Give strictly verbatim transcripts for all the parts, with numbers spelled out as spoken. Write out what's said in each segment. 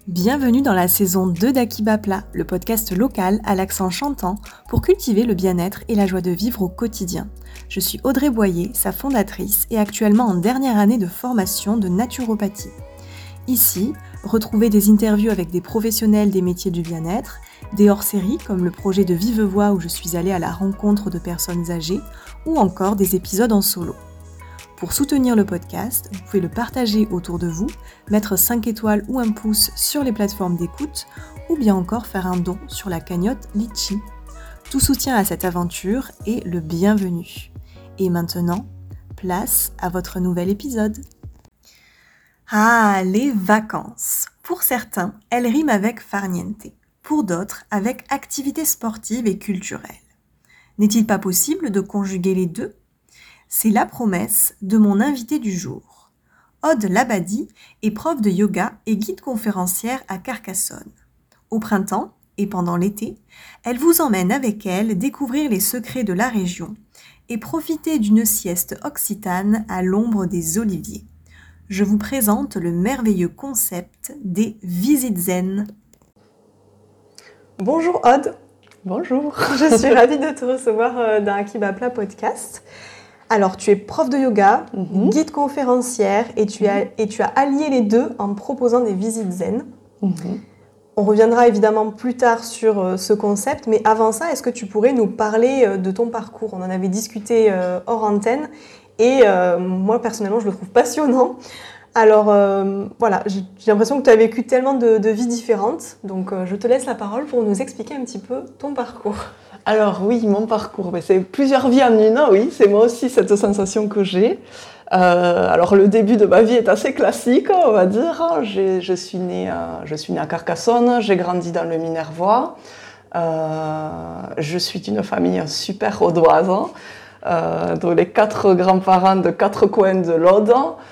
Bienvenue dans la saison deux d'Akiba Plat, le podcast local à l'accent chantant pour cultiver le bien-être et la joie de vivre au quotidien. Je suis Audrey Boyer, sa fondatrice et actuellement en dernière année de formation de naturopathie. Ici, retrouvez des interviews avec des professionnels des métiers du bien-être, des hors-séries comme le projet de Vive Voix où je suis allée à la rencontre de personnes âgées ou encore des épisodes en solo. Pour soutenir le podcast, vous pouvez le partager autour de vous, mettre cinq étoiles ou un pouce sur les plateformes d'écoute ou bien encore faire un don sur la cagnotte Litchi. Tout soutien à cette aventure est le bienvenu. Et maintenant, place à votre nouvel épisode. Ah, les vacances. Pour certains, elles riment avec farniente. Pour d'autres, avec activités sportives et culturelles. N'est-il pas possible de conjuguer les deux ? C'est la promesse de mon invité du jour. Aude Labadi est prof de yoga et guide conférencière à Carcassonne. Au printemps et pendant l'été, elle vous emmène avec elle découvrir les secrets de la région et profiter d'une sieste occitane à l'ombre des oliviers. Je vous présente le merveilleux concept des visites zen. Bonjour Aude. Bonjour. Je suis ravie de te recevoir dans Akiba Plat podcast. Alors, tu es prof de yoga, mm-hmm. guide conférencière et tu, as, et tu as allié les deux en proposant des visites zen. Mm-hmm. On reviendra évidemment plus tard sur euh, ce concept, mais avant ça, est-ce que tu pourrais nous parler euh, de ton parcours ? On en avait discuté euh, hors antenne et euh, moi, personnellement, je le trouve passionnant. Alors, euh, voilà, j'ai, j'ai l'impression que tu as vécu tellement de, de vies différentes, donc euh, je te laisse la parole pour nous expliquer un petit peu ton parcours. Alors oui, mon parcours, mais c'est plusieurs vies en une, oui, c'est moi aussi cette sensation que j'ai. Euh, alors le début de ma vie est assez classique, on va dire. J'ai, je, suis née, euh, je suis née à Carcassonne, j'ai grandi dans le Minervois. Euh, je suis d'une famille super audoise, euh, dont les quatre grands-parents de quatre coins de l'Aude.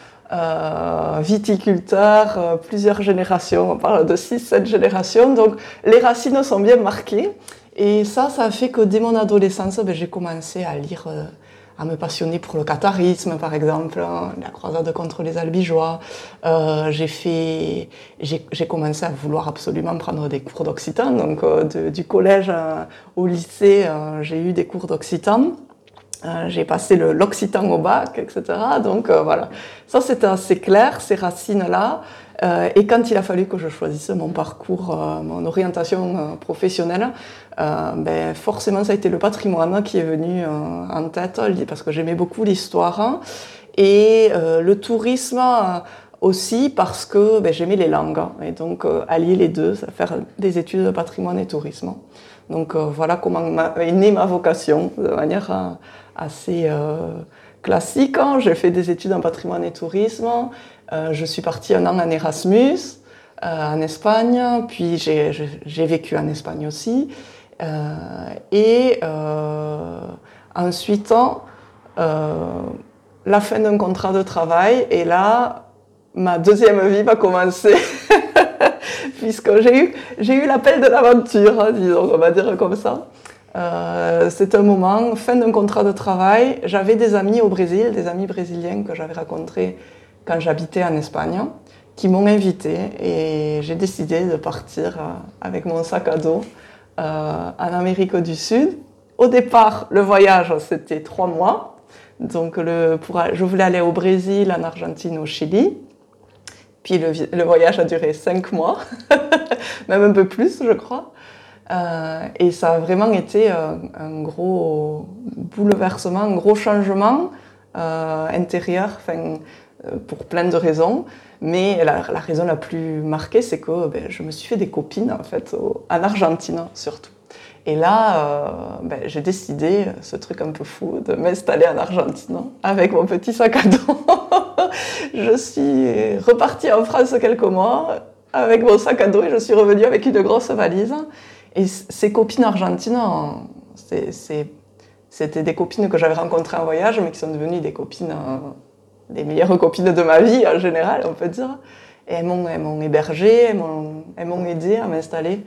Euh, viticulteurs, euh, plusieurs générations, on parle de six sept générations, donc les racines sont bien marquées. Et ça, ça a fait que dès mon adolescence, ben, j'ai commencé à lire, euh, à me passionner pour le catharisme, par exemple, hein, la croisade contre les albigeois. Euh, j'ai, fait, j'ai, j'ai commencé à vouloir absolument prendre des cours d'occitan. Donc, euh, de, du collège euh, au lycée, euh, j'ai eu des cours d'occitan. Euh, j'ai passé le, l'occitan au bac, et cetera. Donc, euh, voilà. Ça, c'était assez clair, ces racines-là. Euh, et quand il a fallu que je choisisse mon parcours, euh, mon orientation euh, professionnelle, euh, ben, forcément, ça a été le patrimoine qui est venu euh, en tête, parce que j'aimais beaucoup l'histoire. Et euh, le tourisme euh, aussi, parce que ben, j'aimais les langues. Et donc, euh, allier les deux, ça fait faire des études de patrimoine et tourisme. Donc, euh, voilà comment est née ma vocation, de manière euh, assez euh, classique. J'ai fait des études en patrimoine et tourisme. Euh, je suis partie un an en Erasmus, euh, en Espagne, puis j'ai, j'ai, j'ai vécu en Espagne aussi. Euh, et euh, ensuite, euh, la fin d'un contrat de travail, et là, ma deuxième vie va commencer, puisque j'ai eu, j'ai eu l'appel de l'aventure, hein, disons, on va dire comme ça. Euh, c'est un moment, fin d'un contrat de travail, j'avais des amis au Brésil, des amis brésiliens que j'avais rencontrés quand j'habitais en Espagne, qui m'ont invitée et j'ai décidé de partir avec mon sac à dos euh, en Amérique du Sud. Au départ, le voyage, c'était trois mois. Donc, le, pour, je voulais aller au Brésil, en Argentine, au Chili. Puis le, le voyage a duré cinq mois, même un peu plus, je crois. Euh, et ça a vraiment été euh, un gros bouleversement, un gros changement euh, intérieur, enfin, pour plein de raisons, mais la, la raison la plus marquée, c'est que ben, je me suis fait des copines en fait, au, en Argentine surtout. Et là, euh, ben, j'ai décidé, ce truc un peu fou, de m'installer en Argentine avec mon petit sac à dos. Je suis repartie en France quelques mois avec mon sac à dos et je suis revenue avec une grosse valise. Et ces copines argentines, c'est, c'est, c'était des copines que j'avais rencontrées en voyage, mais qui sont devenues des copines... les meilleures copines de ma vie en général, on peut dire. Et elles m'ont, elles m'ont hébergée, elles m'ont, elles m'ont aidée à m'installer.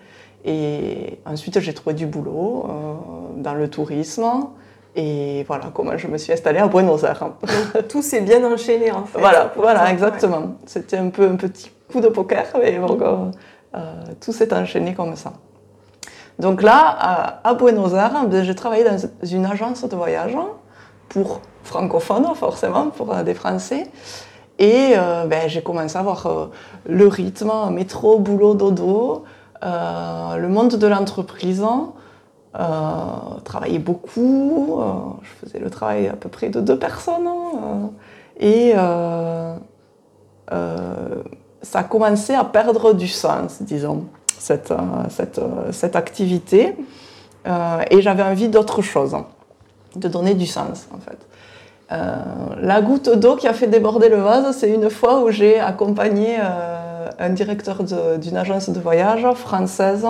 Et ensuite, j'ai trouvé du boulot euh, dans le tourisme. Et voilà comment je me suis installée à Buenos Aires. Donc, tout s'est bien enchaîné en fait. Voilà, voilà exactement. Ouais. C'était un peu un petit coup de poker, mais bon, euh, euh, tout s'est enchaîné comme ça. Donc là, à, à Buenos Aires, ben, j'ai travaillé dans une agence de voyage pour francophones, forcément, pour euh, des Français. Et euh, ben, j'ai commencé à voir euh, le rythme, métro, boulot, dodo, euh, le monde de l'entreprise. Euh, travaillais beaucoup, euh, je faisais le travail à peu près de deux personnes. Euh, et euh, euh, ça a commencé à perdre du sens, disons, cette, euh, cette, euh, cette activité. Euh, et j'avais envie d'autre chose, de donner du sens, en fait. Euh, la goutte d'eau qui a fait déborder le vase, c'est une fois où j'ai accompagné euh, un directeur de, d'une agence de voyage française.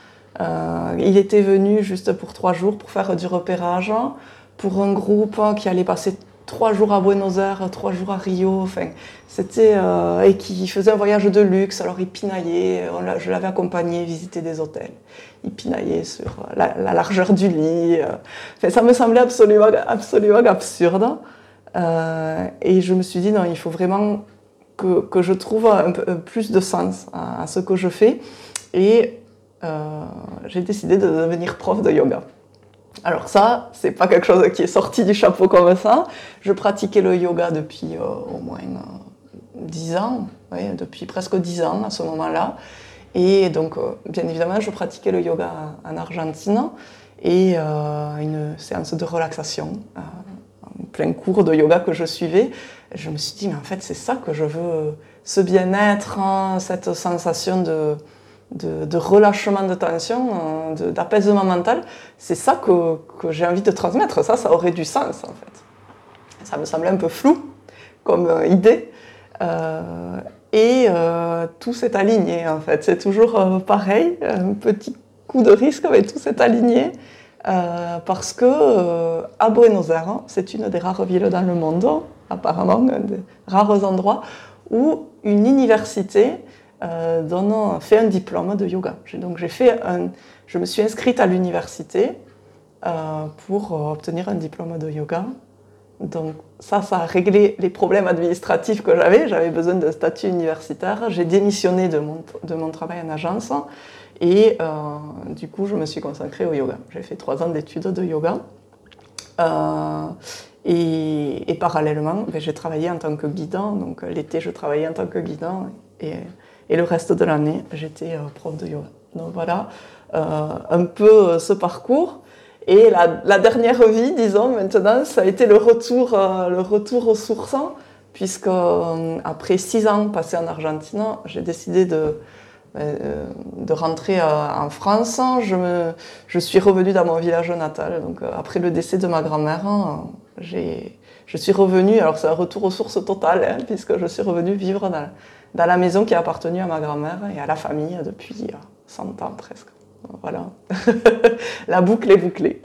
Euh, il était venu juste pour trois jours pour faire du repérage pour un groupe qui allait passer trois jours à Buenos Aires, trois jours à Rio. Enfin, c'était euh, et qui faisait un voyage de luxe. Alors il pinaillait. On l'a, je l'avais accompagné visiter des hôtels. Il pinaillait sur la, la largeur du lit. Enfin, ça me semblait absolument, absolument absurde. Euh, et je me suis dit non, il faut vraiment que, que je trouve un peu plus de sens à, à ce que je fais. Et Euh, j'ai décidé de devenir prof de yoga. Alors ça, c'est pas quelque chose qui est sorti du chapeau comme ça. Je pratiquais le yoga depuis euh, au moins dix euh, ans, oui, depuis presque dix ans à ce moment-là. Et donc, euh, bien évidemment, je pratiquais le yoga en Argentine et euh, une séance de relaxation, euh, en plein cours de yoga que je suivais. Je me suis dit, mais en fait, c'est ça que je veux, ce bien-être, hein, cette sensation de De, de relâchement de tension, de, d'apaisement mental, c'est ça que, que j'ai envie de transmettre. Ça, ça aurait du sens, en fait. Ça me semblait un peu flou comme euh, idée. Euh, et euh, tout s'est aligné, en fait. C'est toujours euh, pareil, un petit coup de risque, mais tout s'est aligné. Euh, parce que euh, à Buenos Aires, c'est une des rares villes dans le monde, apparemment, un des rares endroits où une université Euh, donne, fait un diplôme de yoga. J'ai, donc j'ai fait un, je me suis inscrite à l'université euh, pour euh, obtenir un diplôme de yoga. Donc ça, ça a réglé les problèmes administratifs que j'avais. J'avais besoin d'un statut universitaire. J'ai démissionné de mon, de mon travail en agence et euh, du coup, je me suis consacrée au yoga. J'ai fait trois ans d'études de yoga. Euh, et, et parallèlement, ben, j'ai travaillé en tant que guidant. Donc l'été, je travaillais en tant que guidant et Et le reste de l'année, j'étais euh, prof de yoga. Donc voilà, euh, un peu euh, ce parcours. Et la, la dernière vie, disons, maintenant, ça a été le retour, euh, le retour aux sources, puisque euh, après six ans passés en Argentine, j'ai décidé de, euh, de rentrer euh, en France. Je, me, je suis revenue dans mon village natal. Donc euh, après le décès de ma grand-mère, euh, j'ai, je suis revenue, alors c'est un retour aux sources total, hein, puisque je suis revenue vivre dans la, dans la maison qui a appartenu à ma grand-mère et à la famille depuis cent ans presque. Voilà, la boucle est bouclée.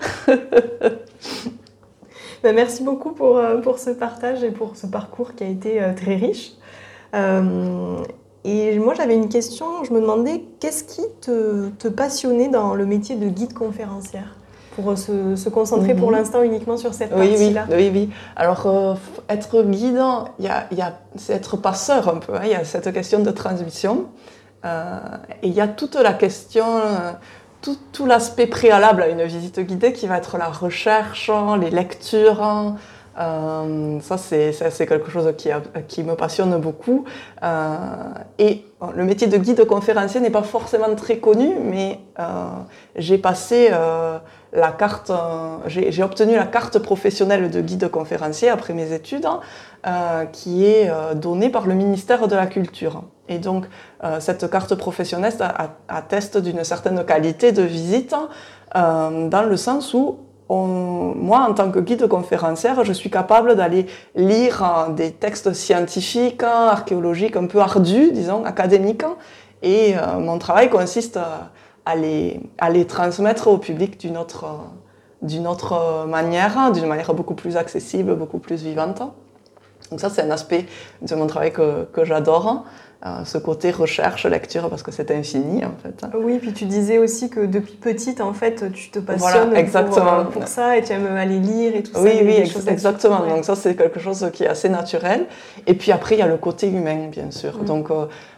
Ben, merci beaucoup pour, pour ce partage et pour ce parcours qui a été très riche. Euh, et moi, j'avais une question, je me demandais qu'est-ce qui te, te passionnait dans le métier de guide conférencière ? Pour se, se concentrer mmh. pour l'instant uniquement sur cette oui, partie-là. Oui, oui, oui. Alors, euh, être guide, y a, y a, c'est être passeur un peu. Il hein, y a cette question de transmission. Euh, et il y a toute la question, euh, tout, tout l'aspect préalable à une visite guidée qui va être la recherche, les lectures. Euh, ça, c'est, c'est, c'est quelque chose qui, a, qui me passionne beaucoup. Euh, et bon, le métier de guide conférencier n'est pas forcément très connu, mais euh, j'ai passé euh, la carte, euh, j'ai, j'ai obtenu la carte professionnelle de guide conférencier après mes études, euh, qui est euh, donnée par le ministère de la Culture. Et donc, euh, cette carte professionnelle atteste d'une certaine qualité de visite, euh, dans le sens où On, moi, en tant que guide conférencière, je suis capable d'aller lire euh, des textes scientifiques, archéologiques, un peu ardus, disons, académiques. Et euh, mon travail consiste à, à, les, à les transmettre au public d'une autre, d'une autre manière, d'une manière beaucoup plus accessible, beaucoup plus vivante. Donc ça, c'est un aspect de mon travail que, que j'adore. Euh, ce côté recherche, lecture, parce que c'est infini, en fait. Oui, puis tu disais aussi que depuis petite, en fait, tu te passionnes voilà, exactement. Pour, pour ça et tu aimes aller lire et tout oui, ça. Oui, ex- exactement. Ouais. Donc ça, c'est quelque chose qui est assez naturel. Et puis après, il y a le côté humain, bien sûr. Mmh. Donc, euh,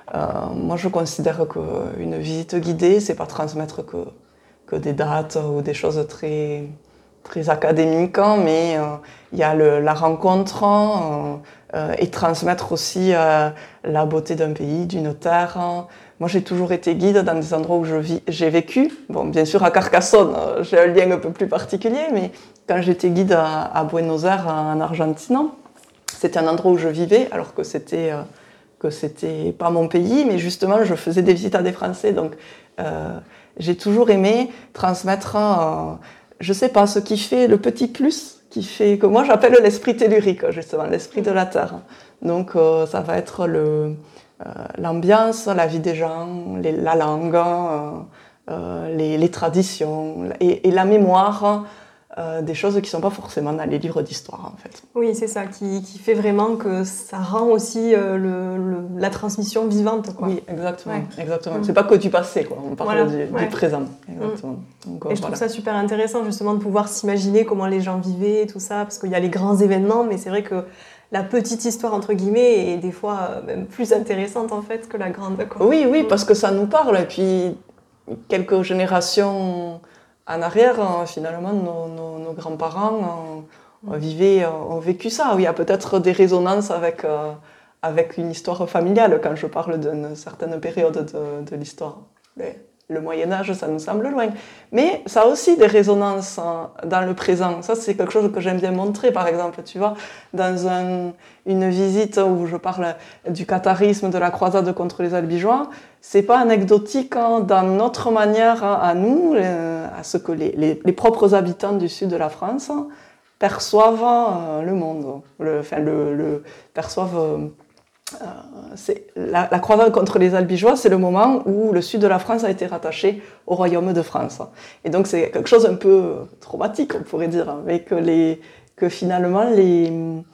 Euh, moi, je considère qu'une visite guidée, c'est pas transmettre que, que des dates ou des choses très, très académiques, hein, mais il euh, y a le, la rencontre euh, euh, et transmettre aussi euh, la beauté d'un pays, d'une terre. Hein. Moi, j'ai toujours été guide dans des endroits où je vis, j'ai vécu. Bon, bien sûr, à Carcassonne, euh, j'ai un lien un peu plus particulier, mais quand j'étais guide à, à Buenos Aires, en Argentine, c'était un endroit où je vivais, alors que c'était euh, que c'était pas mon pays, mais justement, je faisais des visites à des Français. Donc, euh, j'ai toujours aimé transmettre, euh, je sais pas, ce qui fait le petit plus, qui fait que moi j'appelle l'esprit tellurique, justement, l'esprit de la terre. Donc, euh, ça va être le Euh, l'ambiance, la vie des gens, les, la langue, euh, euh, les, les traditions et, et la mémoire euh, des choses qui ne sont pas forcément dans les livres d'histoire en fait. Oui, c'est ça, qui, qui fait vraiment que ça rend aussi euh, le, le, la transmission vivante, quoi. Oui, exactement. Ouais. exactement. Mmh. C'est pas que du passé, quoi. On parle voilà. du, ouais. du présent. Exactement. Mmh. Donc, et je voilà. trouve ça super intéressant justement de pouvoir s'imaginer comment les gens vivaient, tout ça, parce qu'il y a les grands événements, mais c'est vrai que la petite histoire, entre guillemets, est des fois même plus intéressante, en fait, que la grande. Quoi. Oui, oui, parce que ça nous parle. Et puis, quelques générations en arrière, finalement, nos, nos, nos grands-parents ont, vivaient, ont vécu ça. Il y a peut-être des résonances avec, euh, avec une histoire familiale, quand je parle d'une certaine période de, de l'histoire. Mais le Moyen-Âge, ça nous semble loin. Mais ça a aussi des résonances dans le présent. Ça, c'est quelque chose que j'aime bien montrer, par exemple. Tu vois, dans un, une visite où je parle du catharisme, de la croisade contre les Albigeois, c'est pas anecdotique hein, dans notre manière hein, à nous, euh, à ce que les, les, les propres habitants du sud de la France perçoivent euh, le monde. Le, enfin, le, le perçoivent... Euh, Euh, c'est la, la croisade contre les Albigeois, c'est le moment où le sud de la France a été rattaché au royaume de France. Et donc c'est quelque chose un peu traumatique, on pourrait dire, mais que, les, que finalement les,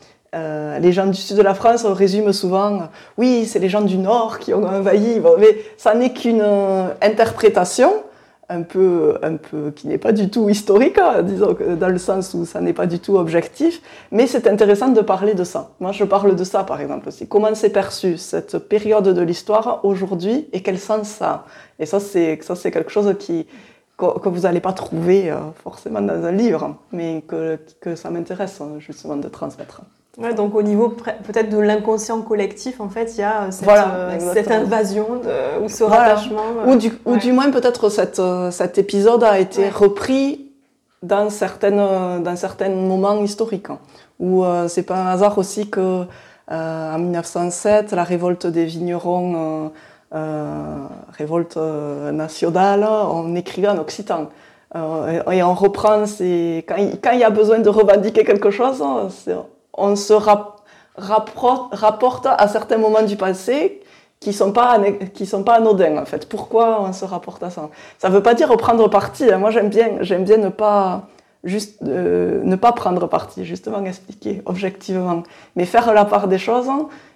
euh, les gens du sud de la France résument souvent « oui, c'est les gens du nord qui ont envahi », mais ça n'est qu'une euh, interprétation un peu, un peu, qui n'est pas du tout historique, hein, disons, dans le sens où ça n'est pas du tout objectif, mais c'est intéressant de parler de ça. Moi, je parle de ça, par exemple, aussi. Comment c'est perçu, cette période de l'histoire, aujourd'hui, et quel sens ça a. Et ça, c'est, ça, c'est quelque chose qui, que, que vous n'allez pas trouver euh, forcément dans un livre, mais que, que ça m'intéresse, justement, de transmettre. Ouais, donc au niveau peut-être de l'inconscient collectif, en fait, il y a cette, voilà, euh, cette invasion de, ou ce voilà. rattachement. Euh, ou, du, ouais. ou du moins, peut-être, cette, cet épisode a été ouais. repris dans, certaines, dans certains moments historiques. Hein, où euh, c'est pas un hasard aussi que euh, en mille neuf cent sept, la révolte des vignerons, euh, euh, révolte nationale, on écrivait en occitan. Euh, et, et on reprend, ces, quand il quand il y a besoin de revendiquer quelque chose, c'est, on se rap- rappro- rapporte à certains moments du passé qui sont pas qui sont pas anodins en fait. Pourquoi on se rapporte à ça? Ça veut pas dire prendre parti. Moi j'aime bien j'aime bien ne pas juste euh, ne pas prendre parti, justement expliquer objectivement, mais faire la part des choses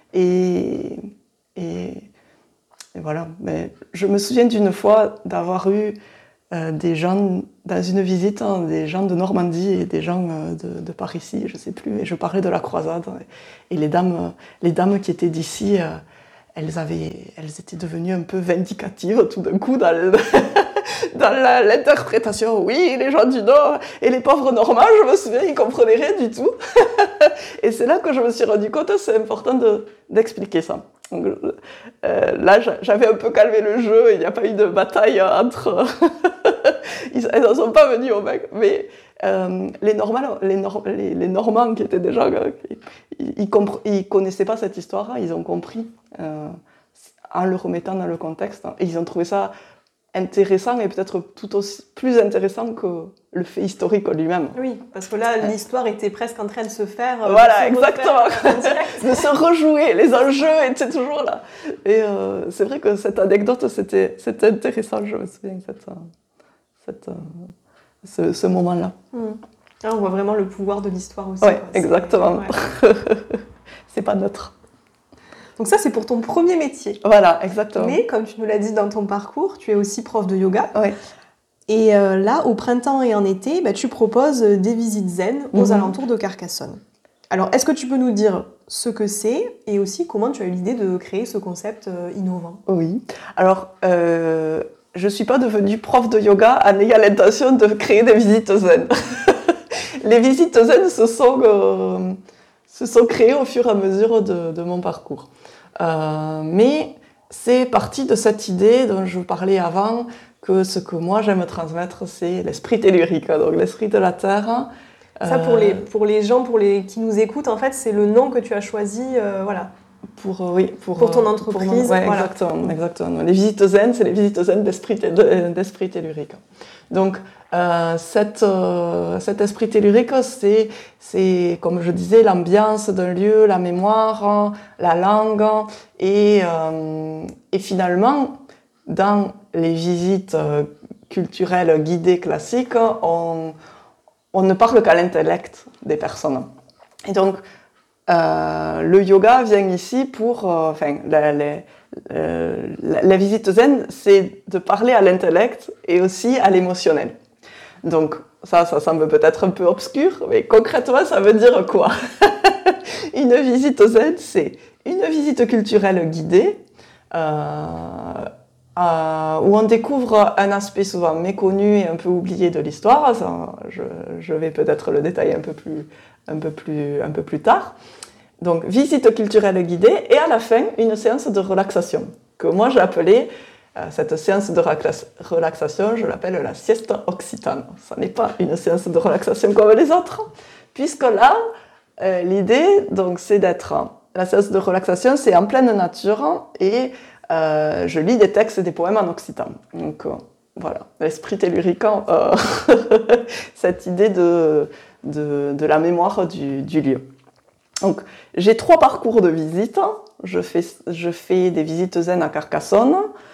et et, et voilà. Mais je me souviens d'une fois d'avoir eu Euh, des gens dans une visite, hein, des gens de Normandie et des gens euh, de, de par ici, je sais plus, et je parlais de la croisade. Et les dames, les dames qui étaient d'ici, euh, elles, avaient, elles étaient devenues un peu vindicatives tout d'un coup dans, le, dans la, l'interprétation. Oui, les gens du Nord et les pauvres Normands, je me souviens, ils comprenaient rien du tout. Et c'est là que je me suis rendu compte, c'est important de, d'expliquer ça. Donc, euh, là, j'avais un peu calmé le jeu, il n'y a pas eu de bataille entre... ils n'en sont pas venus au mec, mais euh, les, Normands, les, Nor- les, les Normands qui étaient déjà... Euh, ils, ils, compre- ils connaissaient pas cette histoire, ils ont compris euh, en le remettant dans le contexte, et ils ont trouvé ça intéressant et peut-être tout aussi plus intéressant que le fait historique lui-même. Oui, parce que là, l'histoire était presque en train de se faire. Euh, voilà, se exactement. De se rejouer, les enjeux étaient toujours là. Et euh, c'est vrai que cette anecdote, c'était, c'était intéressant, je me souviens, cette, cette, ce, ce moment-là. Mmh. Là, on voit vraiment le pouvoir de l'histoire aussi. Oui, exactement. C'est, ouais. C'est pas neutre. Donc ça, c'est pour ton premier métier. Voilà, exactement. Mais comme tu nous l'as dit dans ton parcours, tu es aussi prof de yoga. Oui. Et euh, là, au printemps et en été, bah, tu proposes des visites zen aux mmh. alentours de Carcassonne. Alors, est-ce que tu peux nous dire ce que c'est et aussi comment tu as eu l'idée de créer ce concept euh, innovant. Oui, alors euh, je ne suis pas devenue prof de yoga en ayant l'intention de créer des visites zen. Les visites zen se sont, euh, se sont créées au fur et à mesure de, de mon parcours. Euh, mais c'est parti de cette idée dont je vous parlais avant, que ce que moi j'aime transmettre, c'est l'esprit tellurique, donc l'esprit de la Terre. Ça, pour les, pour les gens pour les, qui nous écoutent, en fait, c'est le nom que tu as choisi, euh, voilà. Pour, euh, oui, pour, pour ton entreprise. Pour mon, ouais, voilà. exactement, exactement. Les visites zen, c'est les visites zen d'esprit, d'esprit tellurique. Donc, euh, cette, euh, cet esprit tellurique, c'est, c'est, comme je disais, l'ambiance d'un lieu, la mémoire, la langue. Et, euh, et finalement, dans les visites culturelles guidées classiques, on, on ne parle qu'à l'intellect des personnes. Et donc, Euh, le yoga vient ici pour, euh, enfin, la, la, euh, la, la visite zen, c'est de parler à l'intellect et aussi à l'émotionnel. Donc ça, ça semble peut-être un peu obscur, mais concrètement, ça veut dire quoi? Une visite zen, c'est une visite culturelle guidée euh, euh, où on découvre un aspect souvent méconnu et un peu oublié de l'histoire. Ça, je, je vais peut-être le détailler un peu plus, un peu plus, un peu plus tard. Donc, visite culturelle guidée et à la fin, une séance de relaxation que moi j'ai appelée, euh, cette séance de relaxation, je l'appelle la siesta occitane. Ça n'est pas une séance de relaxation comme les autres, puisque là, euh, l'idée, donc, c'est d'être, la séance de relaxation, c'est en pleine nature et euh, je lis des textes et des poèmes en occitan. Donc, euh, voilà, l'esprit tellurique, euh, cette idée de, de, de la mémoire du, du lieu. Donc, j'ai trois parcours de visite. Je fais, je fais des visites zen à Carcassonne,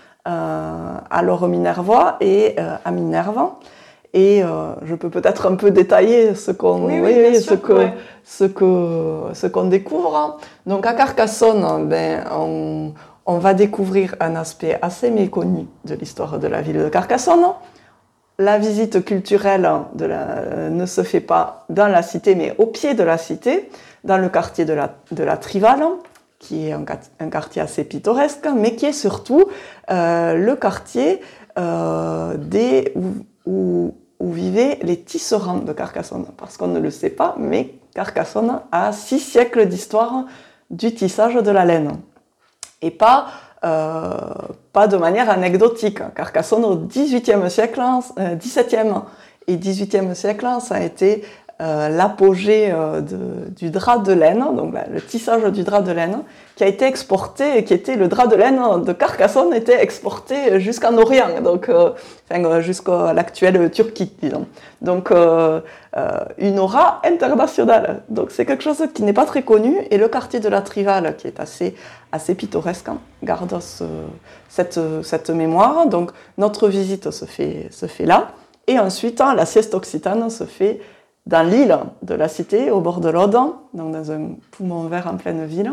euh, à Loro Minervois et euh, à Minerve. Et euh, je peux peut-être un peu détailler ce qu'on, oui, oui, oui, sûr, ce que, ouais. ce que, ce qu'on découvre. Donc, à Carcassonne, ben, on, on va découvrir un aspect assez méconnu de l'histoire de la ville de Carcassonne. La visite culturelle de la, ne se fait pas dans la cité, mais au pied de la cité, dans le quartier de la, de la Trivale, qui est un, un quartier assez pittoresque, mais qui est surtout euh, le quartier euh, des, où, où, où vivaient les tisserands de Carcassonne. Parce qu'on ne le sait pas, mais Carcassonne a six siècles d'histoire du tissage de la laine. Et pas... Euh, pas de manière anecdotique. Carcassonne au dix-huitième siècle, euh, dix-septième et dix-huitième siècle, ça a été euh, l'apogée euh, de, du drap de laine, donc là, le tissage du drap de laine, qui a été exporté, qui était le drap de laine de Carcassonne était exporté jusqu'en Orient, donc euh, enfin, jusqu'à l'actuelle Turquie, disons. Donc euh, euh, une aura internationale. Donc c'est quelque chose qui n'est pas très connu, et le quartier de la Trivale, qui est assez assez pittoresque, hein, garde ce, cette, cette mémoire. Donc notre visite se fait, se fait là, et ensuite hein, la sieste occitane se fait dans l'île de la cité, au bord de l'Aude, donc dans un poumon vert en pleine ville,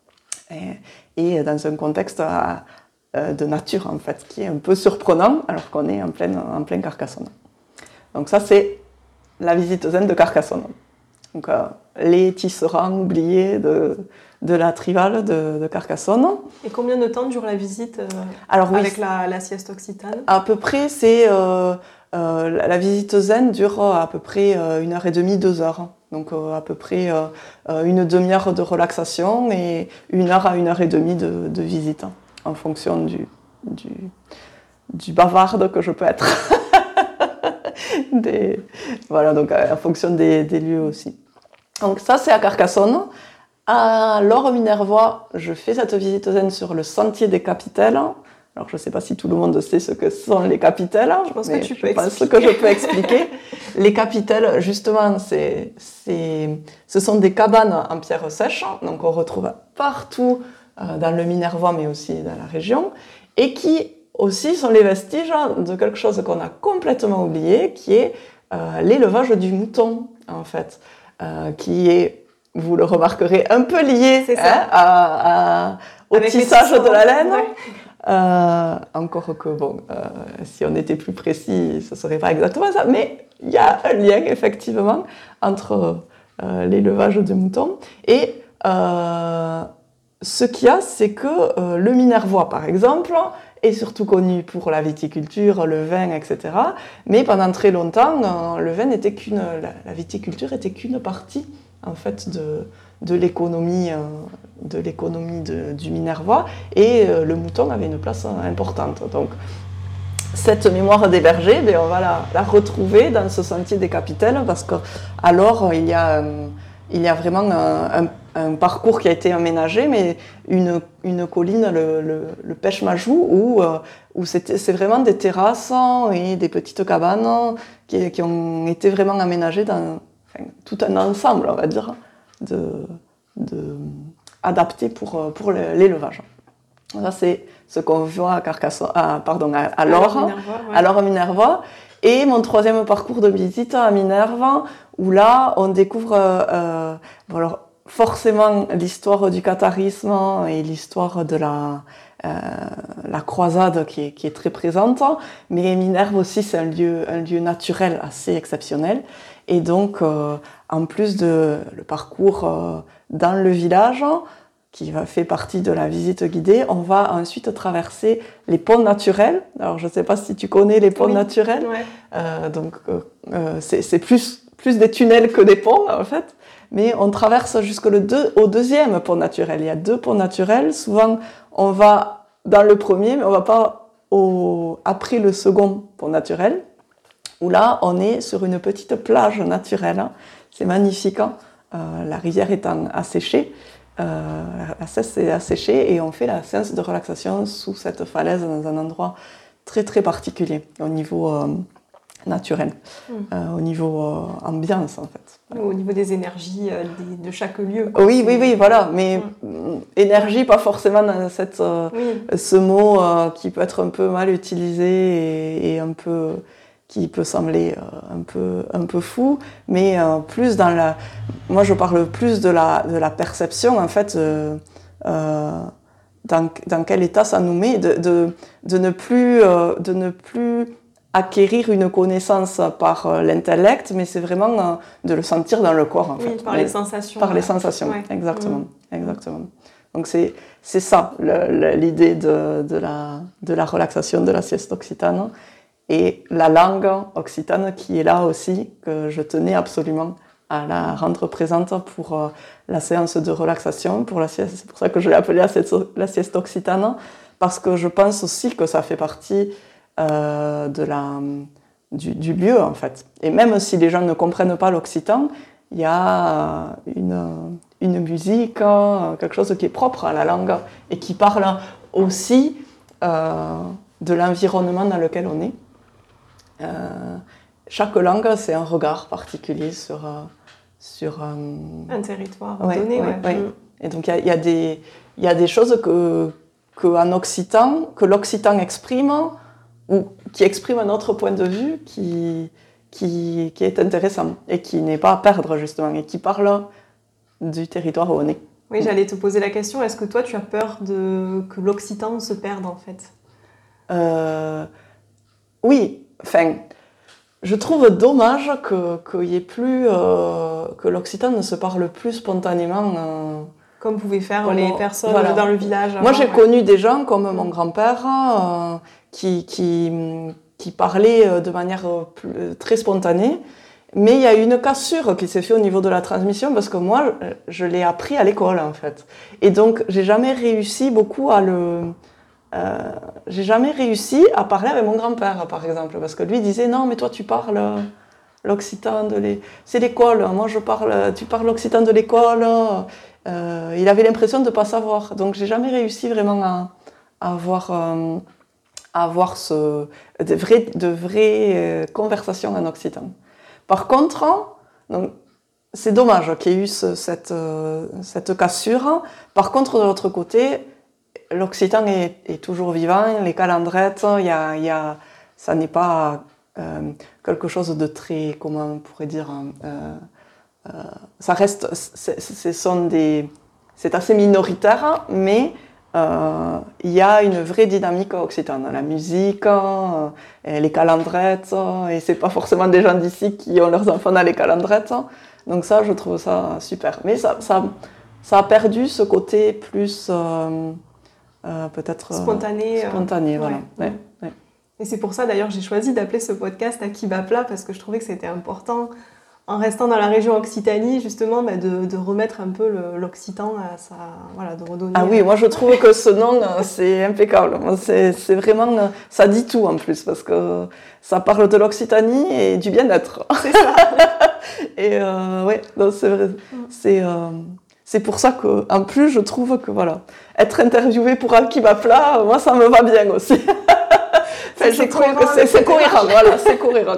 et, et dans un contexte à, euh, de nature en fait, qui est un peu surprenant, alors qu'on est en pleine, en pleine Carcassonne. Donc ça c'est la visite zen de Carcassonne. Donc euh, les tisserands oubliés de, de la Trivale de, de Carcassonne. Et combien de temps dure la visite euh, Alors, oui, avec la, la sieste occitane? À peu près, c'est euh, euh, la, la visite zen dure à peu près euh, une heure et demie, deux heures. Donc euh, à peu près euh, une demi-heure de relaxation et une heure à une heure et demie de, de visite, hein, en fonction du, du, du bavarde que je peux être. des, voilà, donc en fonction des, des lieux aussi. Donc ça, c'est à Carcassonne. À Loro Minervois, je fais cette visite zen sur le sentier des capitelles. Alors, je ne sais pas si tout le monde sait ce que sont les capitelles, je pense mais que tu peux je pense expliquer. que je peux expliquer. Les capitelles, justement, c'est, c'est, ce sont des cabanes en pierre sèche, donc on retrouve partout euh, dans le Minervois, mais aussi dans la région, et qui aussi sont les vestiges de quelque chose qu'on a complètement oublié, qui est euh, l'élevage du mouton, en fait, euh, qui est, vous le remarquerez, un peu lié hein, à, à, au Avec tissage de la laine. Ouais. Euh, encore que, bon, euh, si on était plus précis, ce ne serait pas exactement ça, mais il y a un lien, effectivement, entre euh, l'élevage de moutons et Euh, ce qu'il y a, c'est que euh, le minervois, par exemple, est surtout connu pour la viticulture, le vin, et cetera. Mais pendant très longtemps, euh, le vin n'était qu'une, la, la viticulture était qu'une partie, en fait, de, de l'économie, euh, de l'économie de, du minervois, et euh, le mouton avait une place importante. Donc, cette mémoire des bergers, ben, on va la, la retrouver dans ce sentier des capitaines, parce qu'alors, il y a, euh, il y a vraiment un, un, un parcours qui a été aménagé, mais une, une colline, le, le, le Pêche-Majou, où, euh, où c'était, c'est vraiment des terrasses et des petites cabanes qui, qui ont été vraiment aménagées dans enfin, tout un ensemble, on va dire, de, de, adapté pour, pour l'élevage. Ça, c'est ce qu'on voit à Carcassonne, à, pardon, à, à Lore, à Minervois, ouais. à Lore Minervois. Et mon troisième parcours de visite à Minerve, où là, on découvre euh, bon alors, forcément l'histoire du catharisme et l'histoire de la, euh, la croisade qui est, qui est très présente. Mais Minerve aussi, c'est un lieu, un lieu naturel assez exceptionnel. Et donc, euh, en plus de le parcours euh, dans le village, qui fait partie de la visite guidée, on va ensuite traverser les ponts naturels. Alors, je ne sais pas si tu connais les ponts oui. naturels. Ouais. Euh, donc, euh, c'est, c'est plus, plus des tunnels que des ponts, en fait. Mais on traverse jusqu'au deux, deuxième pont naturel. Il y a deux ponts naturels. Souvent, on va dans le premier, mais on ne va pas au, après le second pont naturel, où là, on est sur une petite plage naturelle. C'est magnifique, hein. euh, la rivière étant asséchée. Euh, la cesse est asséchée et on fait la séance de relaxation sous cette falaise dans un endroit très très particulier au niveau euh, naturel, mmh. euh, au niveau euh, ambiance en fait. Au niveau des énergies euh, des, de chaque lieu. Quoi. Oui, oui, oui, voilà, mais mmh. énergie, pas forcément dans cette, euh, oui. ce mot euh, qui peut être un peu mal utilisé et, et un peu... qui peut sembler euh, un peu un peu fou, mais euh, plus dans la, moi je parle plus de la de la perception en fait, euh, euh, dans dans quel état ça nous met, de de de ne plus euh, de ne plus acquérir une connaissance par euh, l'intellect, mais c'est vraiment euh, de le sentir dans le corps en oui, fait. Par les sensations. Par ouais. les sensations, ouais. exactement, mmh. exactement. Donc c'est c'est ça le, le, l'idée de de la de la relaxation, de la sieste occitane. Et la langue occitane qui est là aussi, que je tenais absolument à la rendre présente pour euh, la séance de relaxation, pour la sieste. C'est pour ça que je l'ai appelée la sieste, la sieste occitane, parce que je pense aussi que ça fait partie euh, de la, du, du lieu, en fait. Et même si les gens ne comprennent pas l'occitan, il y a une, une musique, quelque chose qui est propre à la langue et qui parle aussi euh, de l'environnement dans lequel on est. Euh, chaque langue, c'est un regard particulier sur, euh, sur euh... un territoire ouais, donné. Ouais, ouais. Ouais. Et donc, il y, y, y a des choses que, que, en occitan, que l'occitan exprime, ou qui exprime un autre point de vue qui, qui, qui est intéressant et qui n'est pas à perdre, justement, et qui parle du territoire où on est. Oui, j'allais te poser la question, est-ce que toi, tu as peur de... que l'occitan se perde, en fait ? euh... Oui. Enfin, je trouve dommage que, qu'il y ait plus, euh, que l'occitan ne se parle plus spontanément. Euh, comme pouvaient faire comme les on, personnes voilà. dans le village. Moi, avant, j'ai ouais. connu des gens comme mon grand-père euh, qui, qui, qui parlaient de manière plus, très spontanée, mais il y a eu une cassure qui s'est faite au niveau de la transmission parce que moi, je l'ai appris à l'école, en fait. Et donc, j'ai jamais réussi beaucoup à le... Euh, j'ai jamais réussi à parler avec mon grand-père, par exemple, parce que lui disait non, mais toi tu parles l'occitan de l'école, c'est l'école. Moi je parle, tu parles l'occitan de l'école. Euh, il avait l'impression de pas savoir, donc j'ai jamais réussi vraiment à, à avoir, euh, à avoir ce, de vraies, de vraies euh, conversations en occitan. Par contre, donc, c'est dommage qu'il y ait eu ce, cette, euh, cette cassure. Par contre, de l'autre côté, l'occitan est, est toujours vivant, les calendrettes, y a, y a, ça n'est pas euh, quelque chose de très, comment on pourrait dire, euh, euh, ça reste, c'est, ce sont des, c'est assez minoritaire, mais euh, il y a une vraie dynamique occitane, la musique, euh, les calendrettes, et c'est pas forcément des gens d'ici qui ont leurs enfants dans les calendrettes, donc ça, je trouve ça super. Mais ça, ça ça a perdu ce côté plus euh, euh, peut-être spontané. Euh, spontané, euh, voilà. Ouais. Ouais, ouais. Et c'est pour ça d'ailleurs j'ai choisi d'appeler ce podcast Akiba Pla parce que je trouvais que c'était important, en restant dans la région Occitanie, justement, bah, de, de remettre un peu le, l'occitan à sa... Voilà, de redonner... Ah oui, moi je trouve que ce nom, c'est impeccable. C'est, c'est vraiment... Ça dit tout en plus, parce que ça parle de l'Occitanie et du bien-être. C'est ça. Et euh, ouais, non, c'est vrai. C'est, euh, c'est pour ça qu'en plus, je trouve que, voilà, être interviewée pour Akiba Pla, moi, ça me va bien aussi. Enfin, je trouve que c'est, c'est cohérent, voilà, c'est cohérent.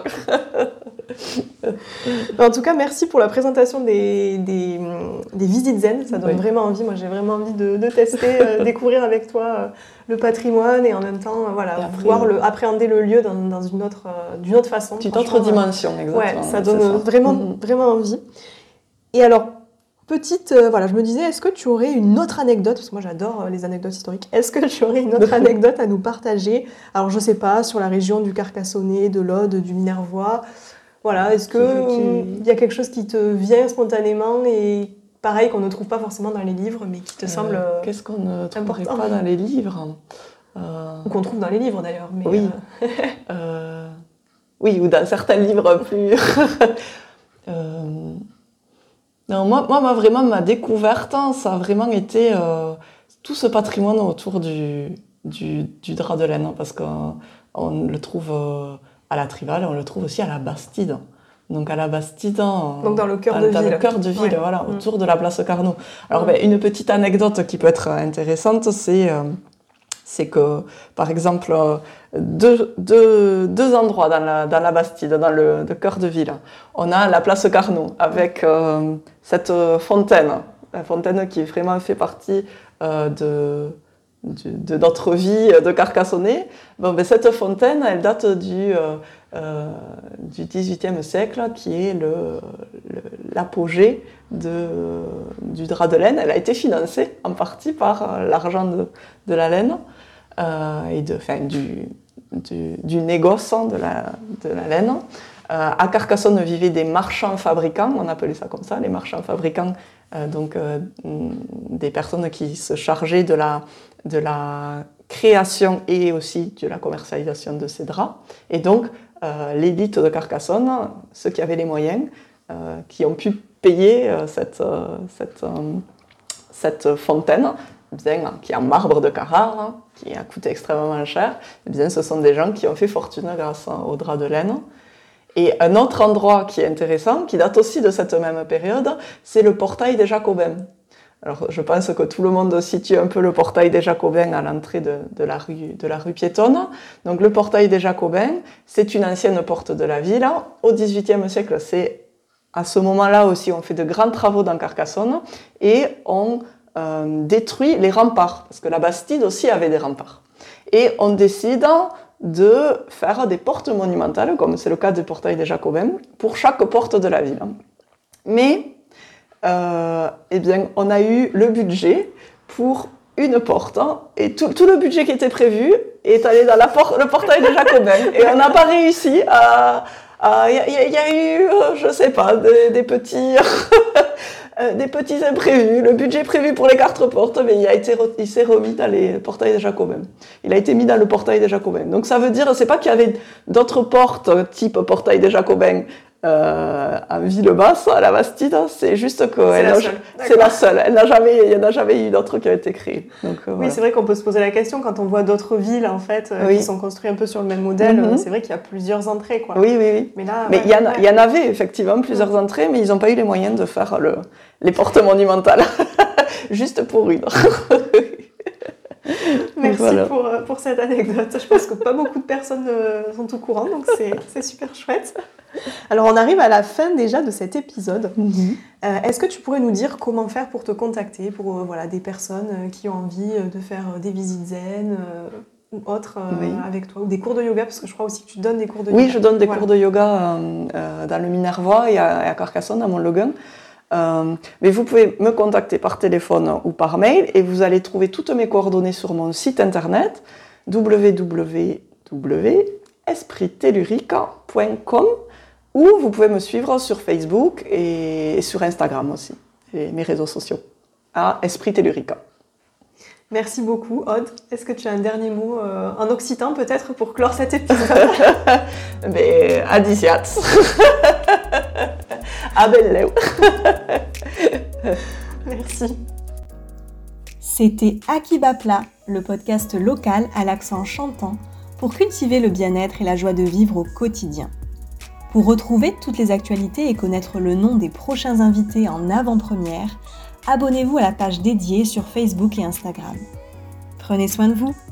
En tout cas, merci pour la présentation des, des, des visites zen. Ça donne oui. vraiment envie. Moi, j'ai vraiment envie de, de tester, euh, découvrir avec toi euh, le patrimoine et en même temps, euh, voilà, après, pouvoir le, appréhender le lieu dans, dans une autre, euh, d'une autre façon. D'une autre dimension, exactement. Ouais, ça donne ça. Vraiment, mmh. vraiment envie. Et alors, petite, euh, voilà, je me disais, est-ce que tu aurais une autre anecdote, parce que moi j'adore euh, les anecdotes historiques, est-ce que tu aurais une autre anecdote à nous partager? Alors, je sais pas, sur la région du Carcassonnet, de l'Aude, du Minervois. Voilà, est-ce qu'il qui... y a quelque chose qui te vient spontanément et pareil qu'on ne trouve pas forcément dans les livres, mais qui te euh, semble Qu'est-ce qu'on ne trouverait pas dans les livres euh... Ou qu'on trouve dans les livres d'ailleurs. Mais oui. Euh... euh... oui, ou dans certains livres plus... euh... non, moi, moi, vraiment, ma découverte, ça a vraiment été euh, tout ce patrimoine autour du, du, du drap de laine, parce qu'on on le trouve... Euh, à la Trivale, on le trouve aussi à la Bastide. Donc à la Bastide, donc dans le cœur de dans ville, le cœur de ville, ouais. Voilà, mmh. autour de la place Carnot. Alors mmh. ben, une petite anecdote qui peut être intéressante, c'est euh, c'est que par exemple deux, deux, deux endroits dans la dans la Bastide, dans le, le cœur de ville, on a la place Carnot avec euh, cette fontaine, la fontaine qui vraiment fait partie euh, de de notre vie de Carcassonnet. Bon, ben, cette fontaine, elle date du, euh, euh, du dix-huitième siècle, qui est le, le, l'apogée de, du drap de laine. Elle a été financée en partie par l'argent de, de la laine euh, et de, enfin, du, du, du négoce de la, de la laine. Euh, à Carcassonne vivaient des marchands fabricants, on appelait ça comme ça, les marchands fabricants, euh, donc euh, des personnes qui se chargeaient de la, de la création et aussi de la commercialisation de ces draps. Et donc, euh, l'élite de Carcassonne, ceux qui avaient les moyens, euh, qui ont pu payer euh, cette, euh, cette, euh, cette fontaine, bien, qui est en marbre de Carrare, hein, qui a coûté extrêmement cher, bien, ce sont des gens qui ont fait fortune grâce au drap de laine. Et un autre endroit qui est intéressant, qui date aussi de cette même période, c'est le portail des Jacobins. Alors, je pense que tout le monde situe un peu le portail des Jacobins à l'entrée de, de, la, rue, de la rue piétonne. Donc, le portail des Jacobins, c'est une ancienne porte de la ville. Au dix-huitième siècle, c'est à ce moment-là aussi, on fait de grands travaux dans Carcassonne et on euh, détruit les remparts, parce que la Bastide aussi avait des remparts. Et on décide de faire des portes monumentales, comme c'est le cas du portail des Jacobins, pour chaque porte de la ville. Mais, euh, eh bien, on a eu le budget pour une porte, et tout, tout le budget qui était prévu est allé dans la por- le portail des Jacobins, et on n'a pas réussi à... Il y, y, y a eu, je sais pas, des, des petits... des petits imprévus, le budget prévu pour les quatre portes, mais il, a été, il s'est remis dans les portails des Jacobins. Il a été mis dans le portail des Jacobins. Donc ça veut dire, c'est pas qu'il y avait d'autres portes, type portail des Jacobins, euh, à Villebasse, à la Bastide, c'est juste que c'est, elle la, a, seule. c'est la seule. Elle n'a jamais, il n'y en a jamais eu d'autres qui ont été créées. Donc, euh, oui, voilà. C'est vrai qu'on peut se poser la question quand on voit d'autres villes en fait euh, oui. qui sont construites un peu sur le même modèle. Mm-hmm. C'est vrai qu'il y a plusieurs entrées, quoi. Oui, oui, oui. Mais là, mais il ouais, y, ouais. y en avait effectivement plusieurs mm. entrées, mais ils n'ont pas eu les moyens de faire le, les portes monumentales, juste pour une. Merci voilà. pour, pour cette anecdote. Je pense que pas beaucoup de personnes sont au courant, donc c'est, c'est super chouette. Alors, on arrive à la fin déjà de cet épisode. Mm-hmm. Euh, est-ce que tu pourrais nous dire comment faire pour te contacter, pour euh, voilà, des personnes qui ont envie de faire des visites zen euh, ou autres euh, oui. avec toi, ou des cours de yoga, parce que je crois aussi que tu donnes des cours de oui, yoga. Oui, je donne des voilà. cours de yoga euh, euh, dans le Minervois et à, à Carcassonne, à Montlogan. Euh, mais vous pouvez me contacter par téléphone ou par mail et vous allez trouver toutes mes coordonnées sur mon site internet w w w point esprit tellurique point com ou vous pouvez me suivre sur Facebook et sur Instagram aussi, et mes réseaux sociaux. à Esprit Tellurica. Merci beaucoup, Aude. Est-ce que tu as un dernier mot euh, en occitan peut-être pour clore cet épisode? Ben, adisiat. Abelleu. Merci. C'était Akiba Plat, le podcast local à l'accent chantant pour cultiver le bien-être et la joie de vivre au quotidien. Pour retrouver toutes les actualités et connaître le nom des prochains invités en avant-première, abonnez-vous à la page dédiée sur Facebook et Instagram. Prenez soin de vous.